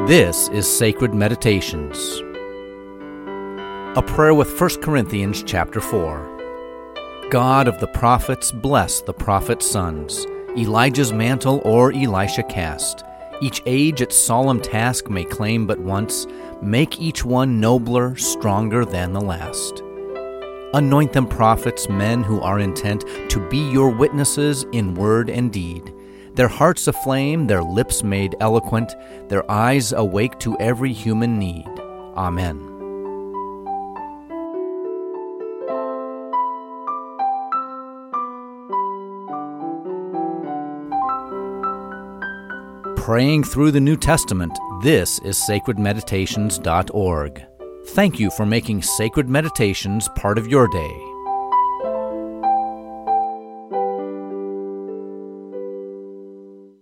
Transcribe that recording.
This is Sacred Meditations. A prayer with 1 Corinthians chapter 4. God of the prophets, bless the prophets' sons. Elijah's mantle o'er Elisha cast. Each age its solemn task may claim but once. Make each one nobler, stronger than the last. Anoint them prophets, men who are intent to be your witnesses in word and deed. Their hearts aflame, their lips made eloquent, their eyes awake to every human need. Amen. Praying through the New Testament, this is sacredmeditations.org. Thank you for making Sacred Meditations part of your day.